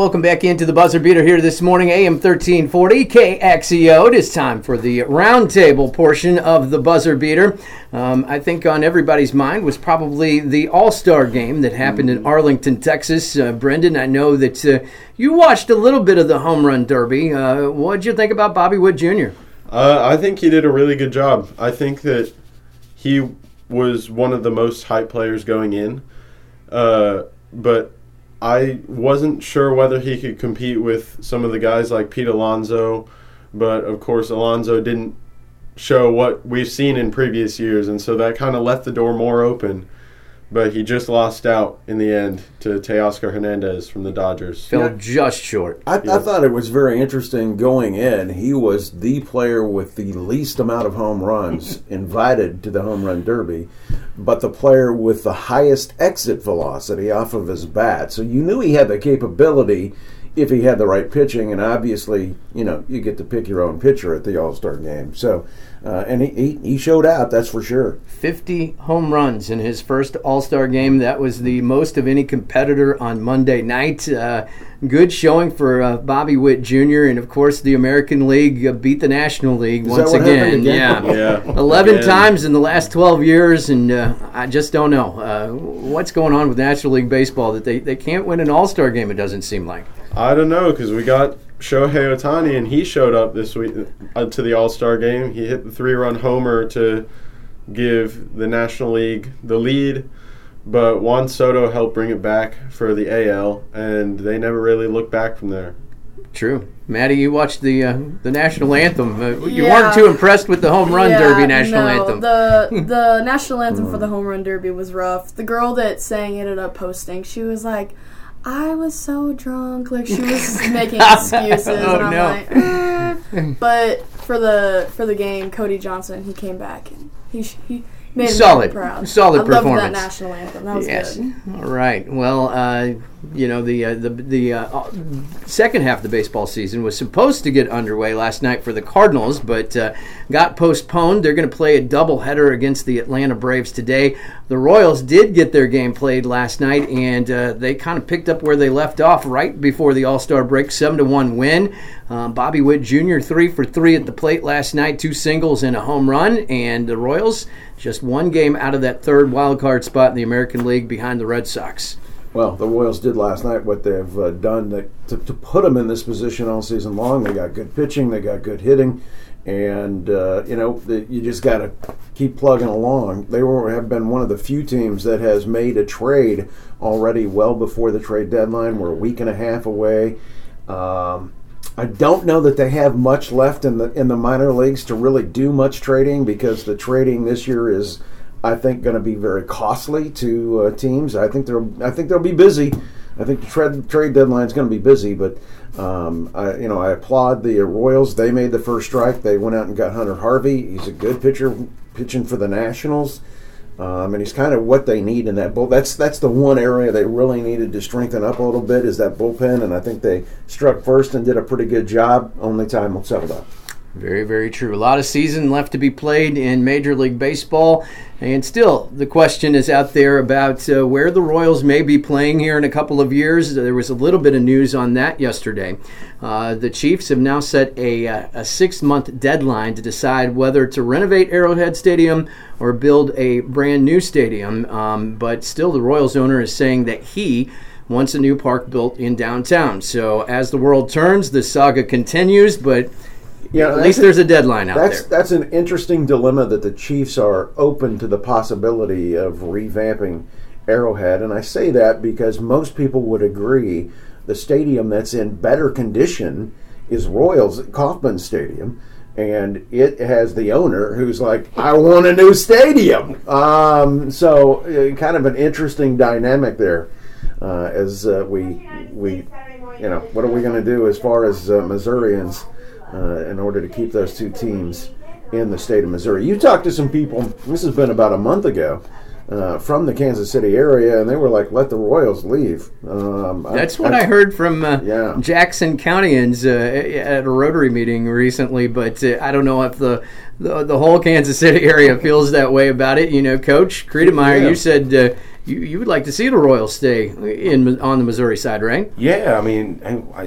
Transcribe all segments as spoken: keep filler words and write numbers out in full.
welcome back into the Buzzer Beater here this morning, A M thirteen forty, K X E O. It is time for the roundtable portion of the Buzzer Beater. Um, I think on everybody's mind was probably the All-Star game that happened in Arlington, Texas. Uh, Brendan, I know that uh, you watched a little bit of the Home Run Derby. Uh, what did you think about Bobby Witt Junior? Uh, I think he did a really good job. I think that he was one of the most hyped players going in, uh, but I wasn't sure whether he could compete with some of the guys like Pete Alonso, but of course Alonso didn't show what we've seen in previous years, and so that kind of left the door more open. But he just lost out in the end to Teoscar Hernandez from the Dodgers. Fell yeah. just short. I, yeah. I thought it was very interesting going in. He was the player with the least amount of home runs invited to the Home Run Derby, but the player with the highest exit velocity off of his bat. So you knew he had the capability if he had the right pitching, and obviously, you know, you get to pick your own pitcher at the All-Star game. So, uh, and he, he he showed out, that's for sure. fifty home runs in his first All-Star game. That was the most of any competitor on Monday night. Uh, good showing for uh, Bobby Witt Junior And, of course, the American League uh, beat the National League Is once that what again. again. Yeah, yeah. eleven Again. times in the last twelve years, and uh, I just don't know uh, what's going on with National League Baseball that they, they can't win an All-Star game, it doesn't seem like. I don't know, because we got Shohei Ohtani, and he showed up this week uh, to the All-Star game. He hit the three-run homer to give the National League the lead, but Juan Soto helped bring it back for the A L, and they never really looked back from there. True. Maddie, you watched the uh, the national anthem. Uh, you yeah. weren't too impressed with the home run yeah, derby national no, anthem. The the national anthem for the home run derby was rough. The girl that sang ended up posting. She was like, I was so drunk. Like, she was making excuses. Oh, and I'm no. like, eh. But for the for the game, Cody Johnson, he came back and he he made solid, me proud. solid I performance. loved that national anthem. That was yes. good. All right. Well, uh, you know the uh, the the uh, second half of the baseball season was supposed to get underway last night for the Cardinals, but uh, got postponed. They're going to play a doubleheader against the Atlanta Braves today. The Royals did get their game played last night, and uh, they kind of picked up where they left off right before the All-Star break, seven to one win. Um, Bobby Witt Junior three for three at the plate last night, two singles and a home run, and the Royals just one game out of that third wild card spot in the American League behind the Red Sox. Well, the Royals did last night what they've uh, done to, to, to put them in this position all season long. They got good pitching, they got good hitting, and uh, you know the, you just got to keep plugging along. They were, have been one of the few teams that has made a trade already well before the trade deadline. We're a week and a half away. Um, I don't know that they have much left in the in the minor leagues to really do much trading, because the trading this year is, I think, going to be very costly to uh, teams. I think they'll I think they'll be busy. I think the trade trade deadline is going to be busy, but um, I, you know I applaud the Royals. They made the first strike. They went out and got Hunter Harvey. He's a good pitcher, pitching for the Nationals, um, and he's kind of what they need in that bull. That's that's the one area they really needed to strengthen up a little bit, is that bullpen, and I think they struck first and did a pretty good job. Only time will settle that. Very, very true. A lot of season left to be played in Major League Baseball. And still, the question is out there about uh, where the Royals may be playing here in a couple of years. There was a little bit of news on that yesterday. Uh, the Chiefs have now set a, uh, a six-month deadline to decide whether to renovate Arrowhead Stadium or build a brand new stadium. Um, but still, the Royals owner is saying that he wants a new park built in downtown. So as the world turns, the saga continues, but Yeah, at least there's a deadline out that's, there. That's an interesting dilemma, that the Chiefs are open to the possibility of revamping Arrowhead. And I say that because most people would agree the stadium that's in better condition is Royals Kauffman Stadium. And it has the owner who's like, I want a new stadium. Um, so uh, kind of an interesting dynamic there uh, as uh, we, we, you know, what are we going to do as far as uh, Missourians Uh, in order to keep those two teams in the state of Missouri. You talked to some people, this has been about a month ago, uh, from the Kansas City area, and they were like, "Let the Royals leave." Um, That's I, what I, I heard from uh, yeah. Jackson Countyans uh, at a Rotary meeting recently, but uh, I don't know if the, the the whole Kansas City area feels that way about it. You know, Coach Kriedemeyer, Yeah. you said uh, you you would like to see the Royals stay in on the Missouri side, right? Yeah, I mean, I, I,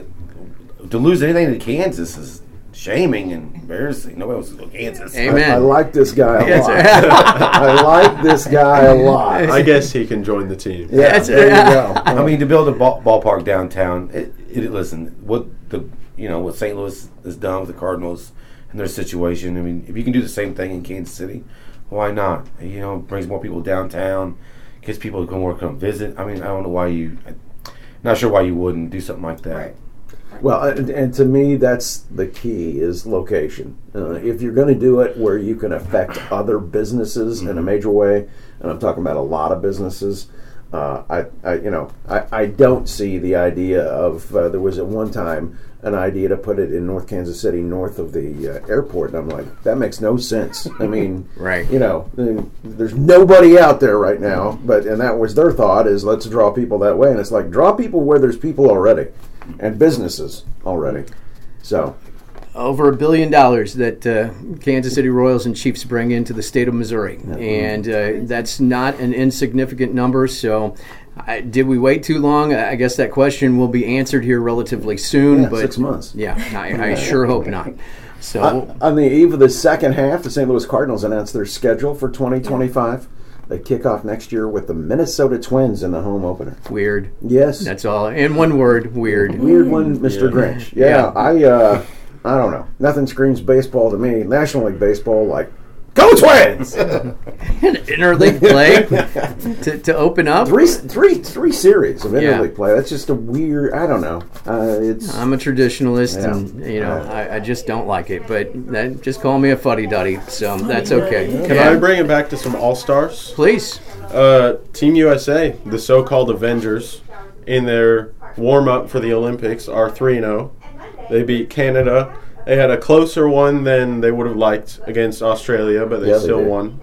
to lose anything to Kansas is shaming and embarrassing. Nobody wants to go to Kansas. Amen. I, I like this guy a Yes. lot. I like this guy a lot. I guess he can join the team. Yeah, That's- there you go. I mean, to build a ball, ballpark downtown. It, it, listen, what the you know what Saint Louis has done with the Cardinals and their situation. I mean, if you can do the same thing in Kansas City, why not? You know, it brings more people downtown, gets people to come work, come visit. I mean, I don't know why you. I'm not sure why you wouldn't do something like that. Right. Well, and, and to me, that's the key is location. Uh, if you're going to do it where you can affect other businesses in a major way, and I'm talking about a lot of businesses, uh, I, I, you know, I, I don't see the idea of. Uh, there was at one time an idea to put it in North Kansas City, north of the uh, airport, and I'm like, that makes no sense. I mean, Right. You know, there's nobody out there right now, but and that was their thought is let's draw people that way, and it's like draw people where there's people already. And businesses already. So Over a billion dollars that uh, Kansas City Royals and Chiefs bring into the state of Missouri. And uh, that's not an insignificant number. So I, did we wait too long? I guess that question will be answered here relatively soon. yeah, but six months. Yeah, I, I sure hope not. So On, on the eve of the second half, the Saint Louis Cardinals announced their schedule for twenty twenty-five. They kick off next year with the Minnesota Twins in the home opener. weird. Yes. That's all. In one word, weird. Weird one, Mister Yeah. Grinch. Yeah, Yeah. I uh, I don't know. Nothing screams baseball to me. National League Baseball, like, go Twins! Interleague play to, to open up. three, three, three series of interleague Yeah. play. That's just a weird, I don't know. Uh, it's I'm a traditionalist, Yeah. and you know I, I just don't like it. But that, just call me a fuddy-duddy, so that's okay. Can Yeah. I bring it back to some All-Stars? Please. Uh, Team U S A, the so-called Avengers, in their warm-up for the Olympics, are three and oh. They beat Canada. They had a closer one than they would have liked against Australia, but they Yeah, they still did. won.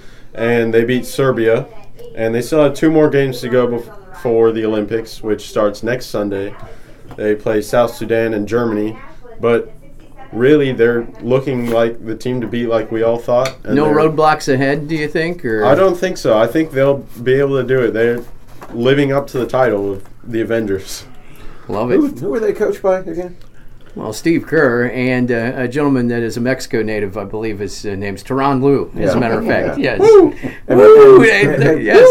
And they beat Serbia. And they still have two more games to go before the Olympics, which starts next Sunday. They play South Sudan and Germany. But really, they're looking like the team to beat like we all thought. and No they're- roadblocks ahead, do you think? Or I don't think so. I think they'll be able to do it. They're living up to the title of the Avengers. love who, it. who are they coached by again? Well, Steve Kerr and uh, a gentleman that is a Mexico native, I believe his uh, name's Tehran Lou, as Yeah. a matter of fact. Yeah. Yes. Woo! And- Woo! and- Eh, and- yes.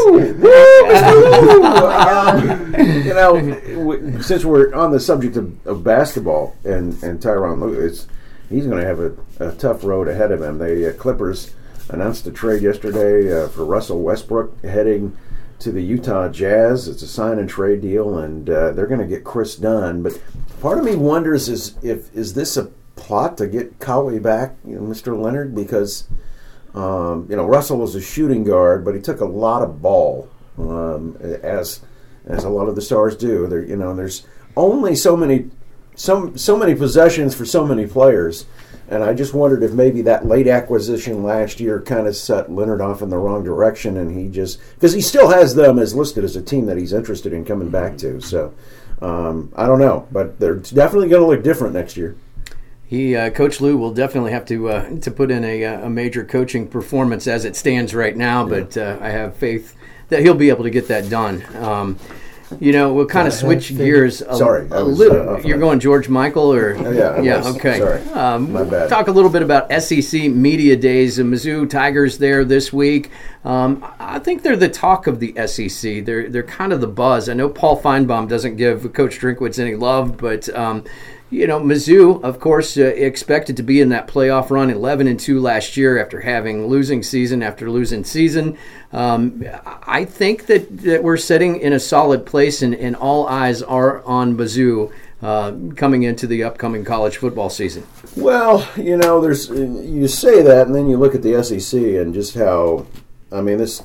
you know, w- since we're on the subject of, of basketball and, and Tyronn Lue, it's, he's going to have a, a tough road ahead of him. The uh, Clippers announced a trade yesterday uh, for Russell Westbrook heading to the Utah Jazz. It's a sign and trade deal, and uh, they're going to get Chris Dunn. But part of me wonders is if is this a plot to get Kawhi back, you know, Mister Leonard, because um, you know Russell was a shooting guard, but he took a lot of ball, um, as as a lot of the stars do. There, you know, there's only so many so so many possessions for so many players. And I just wondered if maybe that late acquisition last year kind of set Leonard off in the wrong direction, and he just because he still has them as listed as a team that he's interested in coming back to. So um, I don't know, but they're definitely going to look different next year. He, uh, Coach Lou, will definitely have to uh, to put in a, a major coaching performance as it stands right now. But uh, I have faith that he'll be able to get that done. Um, You know, we'll kind of switch gears a, Sorry, a I was, little. uh, You're going George Michael, or yeah, I yeah, was. okay. Sorry. Um, My bad. Talk a little bit about S E C Media Days. The Mizzou Tigers there this week. Um, I think they're the talk of the S E C. They're they're kind of the buzz. I know Paul Feinbaum doesn't give Coach Drinkwitz any love, but um, you know, Mizzou, of course, uh, expected to be in that playoff run, eleven and two last year after having losing season after losing season. Um, I think that, that we're sitting in a solid place, and, and all eyes are on Mizzou uh, coming into the upcoming college football season. Well, you know, there's you say that, and then you look at the S E C and just how, I mean, this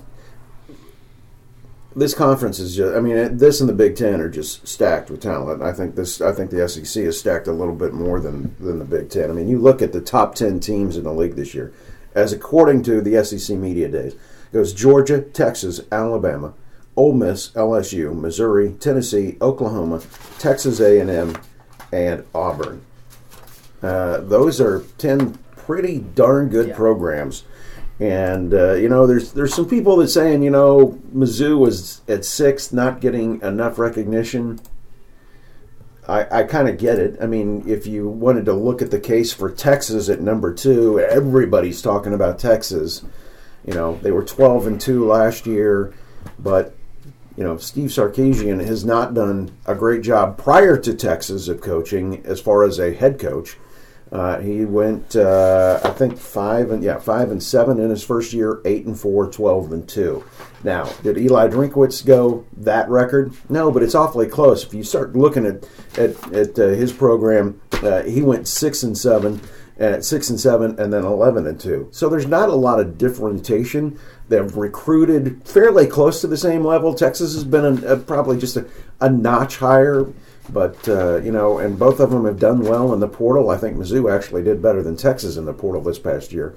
this conference is just, I mean, this and the Big Ten are just stacked with talent. I think this, I think the S E C is stacked a little bit more than than the Big Ten. I mean, you look at the top ten teams in the league this year, as according to the S E C Media Days. goes Georgia, Texas, Alabama, Ole Miss, L S U, Missouri, Tennessee, Oklahoma, Texas A and M, and Auburn. Uh, those are ten pretty darn good Yeah. programs. And, uh, you know, there's there's some people that saying, you know, Mizzou was at sixth, not getting enough recognition. I, I kind of get it. I mean, if you wanted to look at the case for Texas at number two, everybody's talking about Texas. You know, they were twelve and two last year, but, you know, Steve Sarkisian has not done a great job prior to Texas of coaching as far as a head coach. Uh, he went, uh, I think, five and yeah, five and seven in his first year, eight and four, twelve and two. Now, did Eli Drinkwitz go that record? No, but it's awfully close. If you start looking at at, at uh, his program, uh, he went six and seven, at six and seven, and then eleven and two. So there's not a lot of differentiation. They've recruited fairly close to the same level. Texas has been a, a, probably just a, a notch higher. But, uh, you know, and both of them have done well in the portal. I think Mizzou actually did better than Texas in the portal this past year.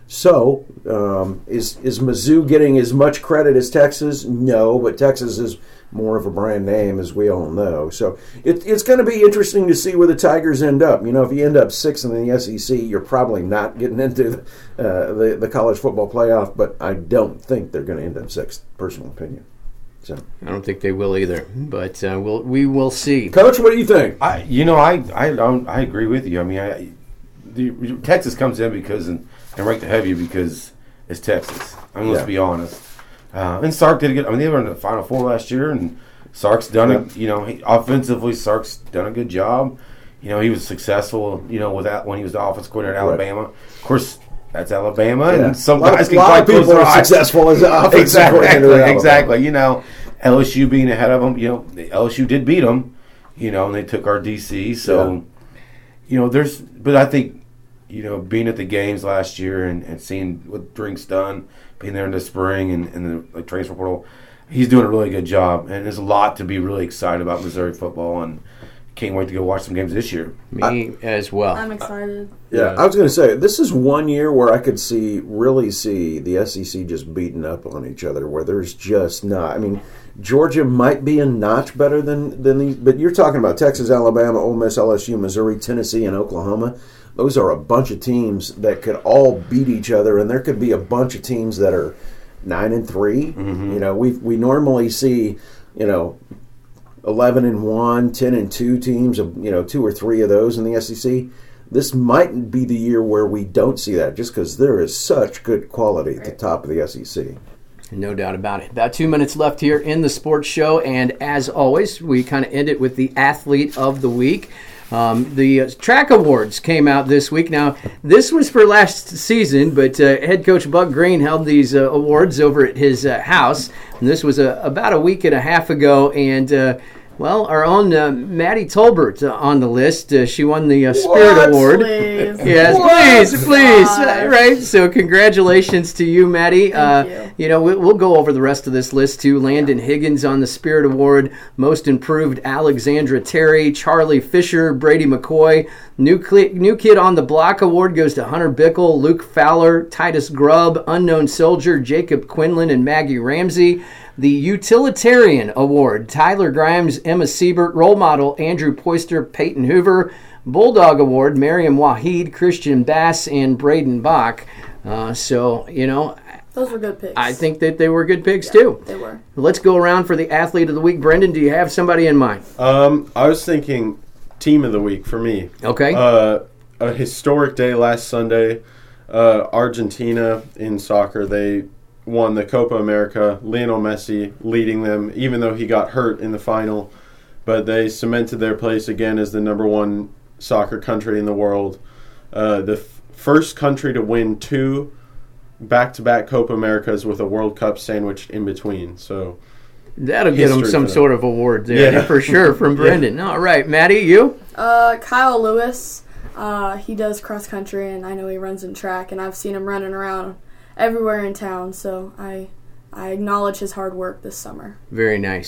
So, um, is is Mizzou getting as much credit as Texas? No, but Texas is more of a brand name, as we all know. So, it, it's going to be interesting to see where the Tigers end up. You know, if you end up sixth in the S E C, you're probably not getting into the, uh, the, the college football playoff, but I don't think they're going to end up sixth, personal opinion. So. I don't think they will either, but uh, we'll, we will see. Coach, what do you think? I, you know, I, I don't, I agree with you. I mean, I, the, Texas comes in because and, and ranked ahead of you because it's Texas. I mean, let's Yeah. be honest. Uh, and Sark did a good. I mean, they were in the Final Four last year, and Sark's done Yeah. it. You know, he, offensively, Sark's done a good job. You know, he was successful. You know, with that when he was the offense coordinator at Right. Alabama. Of course, that's Alabama, Yeah. and some a lot, guys of, can lot quite of people close their are eyes. successful as offensive Exactly, coordinator at Alabama. exactly. You know, L S U being ahead of them. You know, the L S U did beat them. You know, and they took our D C. So, Yeah. you know, there's. But I think, you know, being at the games last year and, and seeing what Drink's done, being there in the spring and, and the like, transfer portal, he's doing a really good job. And there's a lot to be really excited about Missouri football, and can't wait to go watch some games this year. Me as well. I'm excited. Yeah, I was going to say, this is one year where I could see, really see the S E C just beating up on each other, where there's just not. I mean, Georgia might be a notch better than, than these, but you're talking about Texas, Alabama, Ole Miss, L S U, Missouri, Tennessee, and Oklahoma. Those are a bunch of teams that could all beat each other, and there could be a bunch of teams that are nine and three. Mm-hmm. You know, we we normally see, you know, eleven and one, ten and two teams, you know, two or three of those in the S E C. This might be the year where we don't see that, just because there is such good quality at the top of the S E C. No doubt about it. About two minutes left here in the sports show, and as always, we kind of end it with the athlete of the week. Um, the uh, track awards came out this week. Now, this was for last season, but uh, head coach Buck Green held these uh, awards over at his uh, house. And this was uh, about a week and a half ago, and uh, well, our own uh, Maddie Tolbert uh, on the list. Uh, she won the uh, Spirit What? Award. Please. Yes, What? please, please. Gosh. Uh, right. So, congratulations to you, Maddie. Uh, you. you know, we, we'll go over the rest of this list too. Landon Higgins on the Spirit Award. Most Improved, Alexandra Terry, Charlie Fisher, Brady McCoy. New cli- New Kid on the Block Award goes to Hunter Bickle, Luke Fowler, Titus Grubb, Unknown Soldier, Jacob Quinlan, and Maggie Ramsey. The Utilitarian Award, Tyler Grimes, Emma Siebert, Role Model, Andrew Poyster, Peyton Hoover. Bulldog Award, Mariam Wahid, Christian Bass, and Braden Bach. Uh, so, you know, Those were good picks. I think that they were good picks Yeah, too. They were. Let's go around for the Athlete of the Week. Brendan, do you have somebody in mind? Um, I was thinking Team of the Week for me. Okay. Uh, a historic day last Sunday. Uh, Argentina in soccer, they won the Copa America. Lionel Messi leading them, even though he got hurt in the final. But they cemented their place again as the number one soccer country in the world. Uh, the f- first country to win two back-to-back Copa Americas with a World Cup sandwiched in between. So That'll get him history some for them. sort of award there, Yeah. for sure, from Brendan. All right, Maddie, you? Uh, Kyle Lewis. Uh, he does cross country, and I know he runs in track, and I've seen him running around everywhere in town. So I, I acknowledge his hard work this summer. Very nice.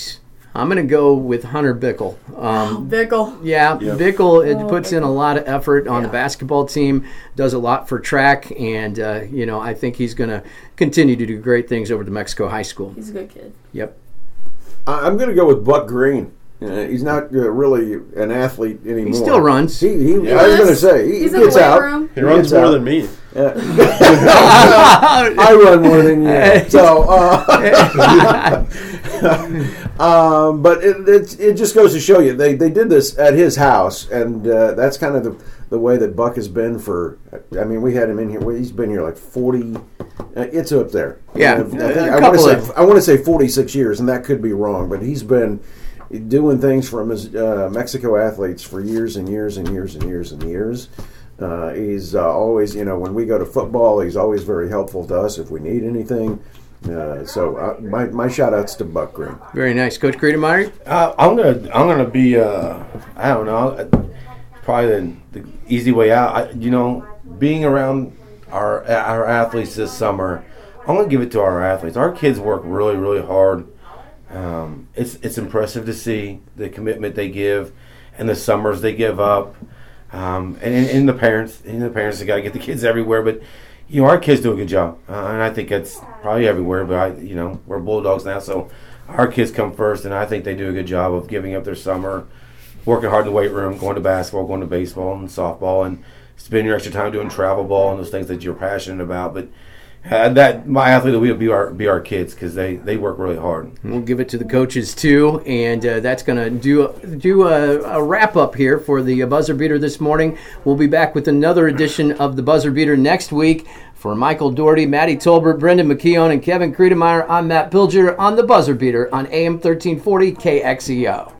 I'm going to go with Hunter Bickle. Um, Bickle. Yeah, Yep. Bickle it Oh, puts Bickle. in a lot of effort on Yeah. the basketball team, does a lot for track, and, uh, you know, I think he's going to continue to do great things over to Mexico High School. He's a good kid. Yep. I- I'm going to go with Buck Green. Uh, he's not uh, really an athlete anymore. He still runs. He, he, He I was does. going to say he, He's he in the gets weight out. room. He runs gets more out. than me. I run more than you. So, uh, um, but it, it it just goes to show you they, they did this at his house, and uh, that's kind of the the way that Buck has been for. I mean, we had him in here. well, He's been here like forty. Uh, it's up there. Yeah, I, think, a I want to couple say of- I want to say forty six years, and that could be wrong, but he's been doing things from his uh, Mexico athletes for years and years and years and years and years. Uh, he's uh, always, you know, when we go to football, he's always very helpful to us if we need anything. Uh, so uh, my my shout outs to Buck Green. Very nice. Coach Credemeyer? Uh, I'm gonna I'm gonna be uh, I don't know, probably the, the easy way out. I, you know, being around our our athletes this summer, I'm gonna give it to our athletes. Our kids work really really hard. Um, it's it's impressive to see the commitment they give and the summers they give up. Um, and, and the parents, and the parents have got to get the kids everywhere. But you know, our kids do a good job, uh, and I think that's probably everywhere. But I, you know, we're Bulldogs now, so our kids come first, and I think they do a good job of giving up their summer, working hard in the weight room, going to basketball, going to baseball and softball, and spending your extra time doing travel ball and those things that you're passionate about. But uh, that my athlete will be our be our kids because they, they work really hard. We'll give it to the coaches too, and uh, that's going to do do a, a wrap up here for the Buzzer Beater this morning. We'll be back with another edition of the Buzzer Beater next week. For Michael Doherty, Maddie Tolbert, Brendan McKeown, and Kevin Credemeyer, I'm Matt Bilger on the Buzzer Beater on A M thirteen forty K X E O.